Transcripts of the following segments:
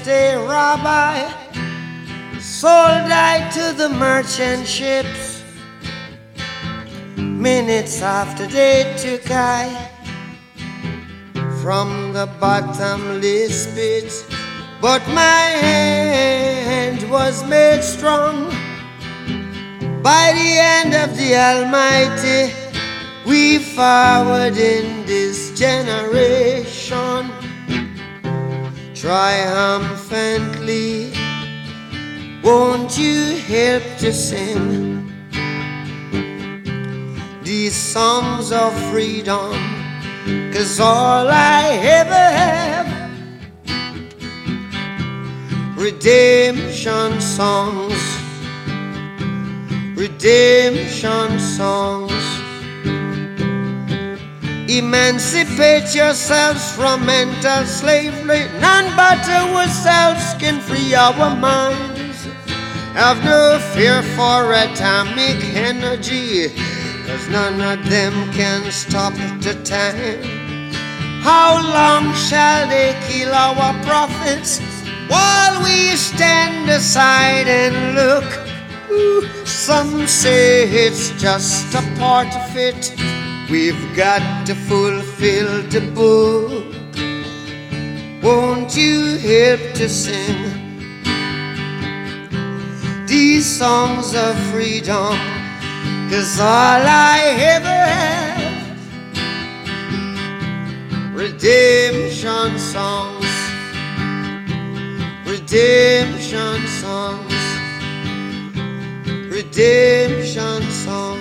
day, Rabbi, sold I to the merchant ships. Minutes after they took I from the bottomless pit, but my hand was made strong by the hand of the Almighty. We forward in this generation triumphantly. Won't you help to sing these songs of freedom? 'Cause all I ever have, redemption songs, redemption songs. Emancipate yourselves from mental slavery. None but ourselves can free our minds. Have no fear for atomic energy, 'cause none of them can stop the time. How long shall they kill our prophets while we stand aside and look? Some say it's just a part of it. We've got to fulfill the book. Won't you help to sing these songs of freedom? 'Cause all I ever have, redemption songs, redemption songs, redemption songs.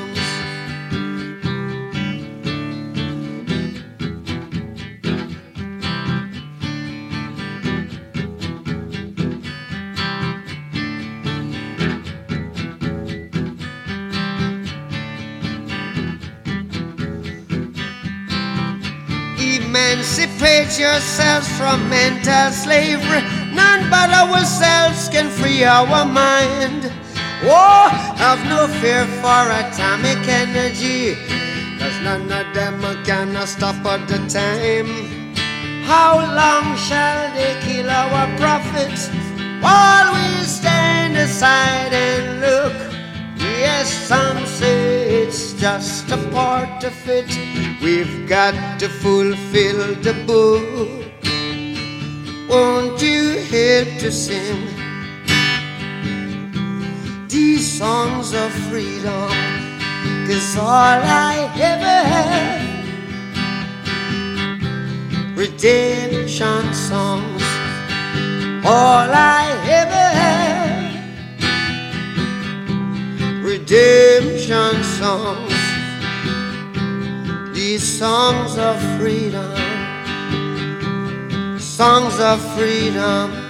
Emancipate yourselves from mental slavery. None but ourselves can free our mind. Oh, have no fear for atomic energy, 'cause none of them can stop at the time. How long shall they kill our prophets while we stand aside and look? Yes, some say it's just a part of it. We've got to fulfill the book. Won't you help to sing these songs of freedom? 'Cause all I ever have, redemption songs. All I ever have, redemption songs. These songs of freedom, songs of freedom.